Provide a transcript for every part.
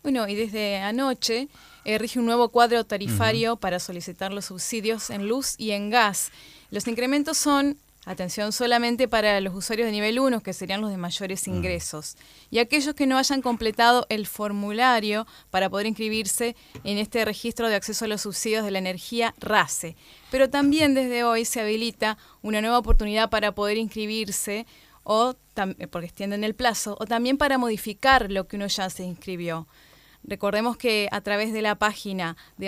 Bueno, y desde anoche rige un nuevo cuadro tarifario para solicitar los subsidios en luz y en gas. Los incrementos son, atención, solamente para los usuarios de nivel 1, que serían los de mayores ingresos, y aquellos que no hayan completado el formulario para poder inscribirse en este registro de acceso a los subsidios de la energía RACE. Pero también desde hoy se habilita una nueva oportunidad para poder inscribirse, porque extienden el plazo, o también para modificar lo que uno ya se inscribió. Recordemos que a través de la página de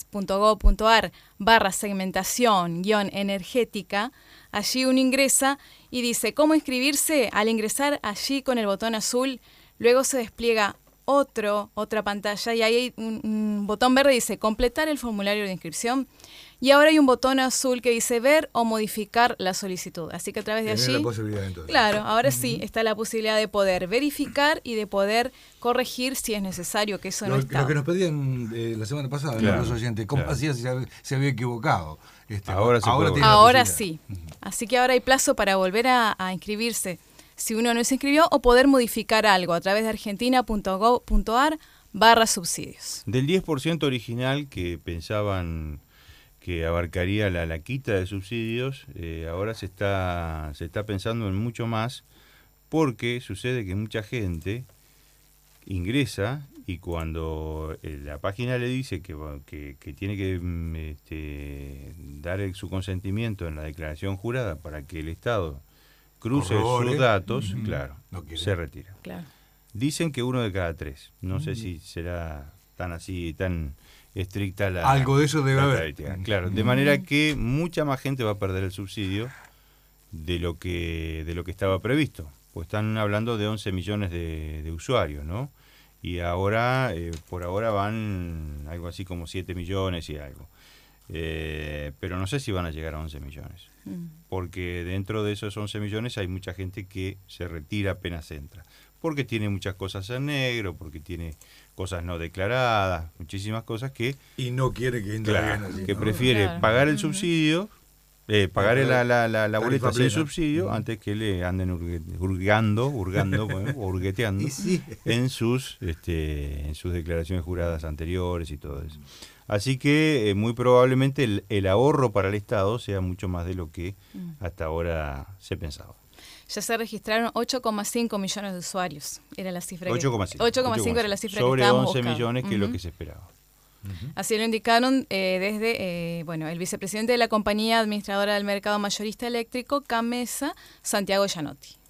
anses.gov.ar/segmentación-energética, allí uno ingresa y dice cómo inscribirse. Al ingresar allí con el botón azul, luego se despliega otra pantalla y ahí hay un botón verde que dice completar el formulario de inscripción. Y ahora hay un botón azul que dice ver o modificar la solicitud. Así que a través de allí, la posibilidad, entonces. Claro, ahora sí está la posibilidad de poder verificar y de poder corregir si es necesario, que eso no está. Lo que nos pedían la semana pasada, Claro, los oyentes, ¿cómo hacía si se había equivocado? Ahora Sí. Así que ahora hay plazo para volver a inscribirse si uno no se inscribió o poder modificar algo a través de argentina.gov.ar/subsidios. Del 10% original que pensaban que abarcaría la quita de subsidios, ahora se está pensando en mucho más, porque sucede que mucha gente ingresa y cuando la página le dice que tiene que dar su consentimiento en la declaración jurada para que el Estado cruce sus datos, claro, se retira. Claro. Dicen que 1 de cada 3. No sé si será tan estricta la... Algo de eso debe haber. Claro, de manera que mucha más gente va a perder el subsidio de lo que estaba previsto. Pues están hablando de 11 millones de usuarios, ¿no? Y ahora, por ahora van algo así como 7 millones y algo. Pero no sé si van a llegar a 11 millones. Porque dentro de esos 11 millones hay mucha gente que se retira apenas entra. Porque tiene muchas cosas en negro, porque tiene cosas no declaradas, muchísimas cosas que... Y no quiere que entre así, que prefiere pagar el subsidio, pagar la boleta sin subsidio, antes que le anden hurgueteando en sus declaraciones juradas anteriores y todo eso. Así que muy probablemente el ahorro para el Estado sea mucho más de lo que hasta ahora se pensaba. Ya se registraron 8,5 millones de usuarios. Era la cifra 8,5 era la cifra sobre que estábamos 11 buscando. millones, que es lo que se esperaba. Así lo indicaron desde el vicepresidente de la compañía administradora del mercado mayorista eléctrico, CAMESA, Santiago Gianotti.